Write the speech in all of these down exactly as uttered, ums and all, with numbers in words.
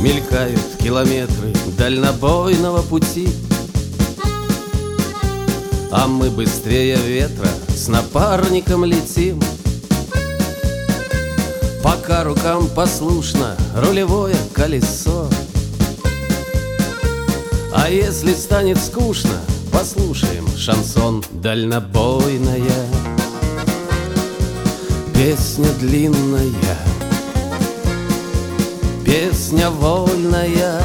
Мелькают километры дальнобойного пути, а мы быстрее ветра с напарником летим. Пока рукам послушно рулевое колесо. А если станет скучно, послушаем шансон. Дальнобойная песня длинная, песня вольная,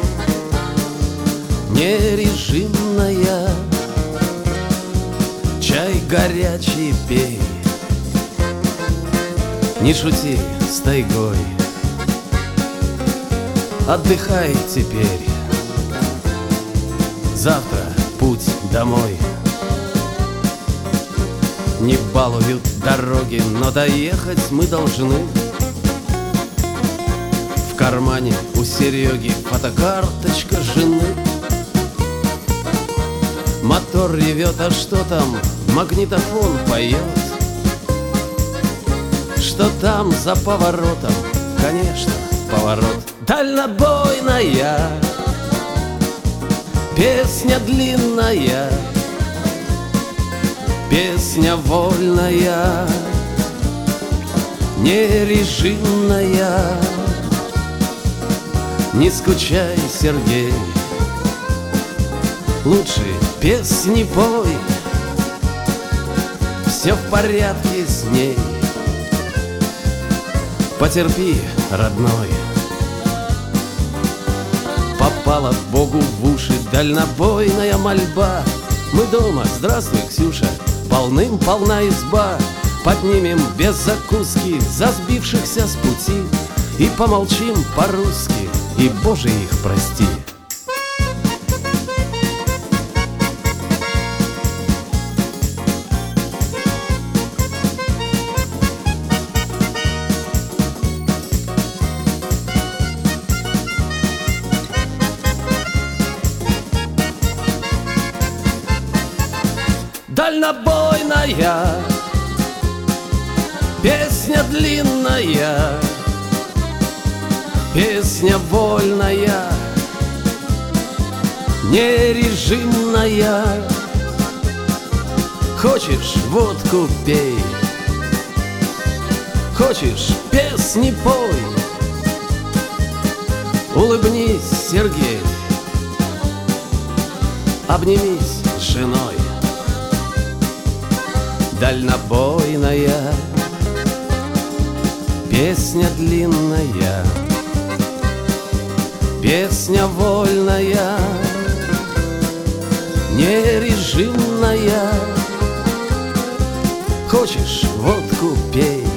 нережимная. Чай горячий пей, не шути с тайгой, отдыхай теперь, завтра путь домой. Не балуют дороги, но доехать мы должны. В кармане у Сереги фотокарточка жены. Мотор ревет, а что там? Магнитофон поет. Что там за поворотом? Конечно, поворот. Дальнобойная песня длинная, песня вольная, нережимная. Не скучай, Сергей, лучше песни пой, все в порядке с ней. Потерпи, родной. Попала Богу в уши дальнобойная мольба. Мы дома, здравствуй, Ксюша, полным-полна изба. Поднимем без закуски за сбившихся с пути и помолчим по-русски, и, Боже, их прости. Дальнобойная песня длинная, песня вольная, нережимная. Хочешь водку пей, хочешь песни пой. Улыбнись, Сергей, обнимись с женой. Дальнобойная песня длинная, песня вольная, нережимная. Хочешь водку пей,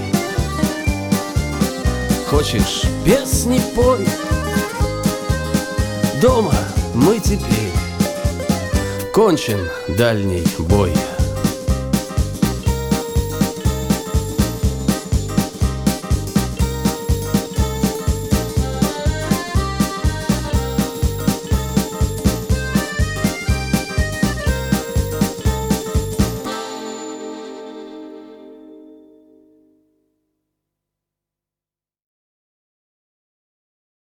хочешь песни пой. Дома мы теперь, кончен дальний бой.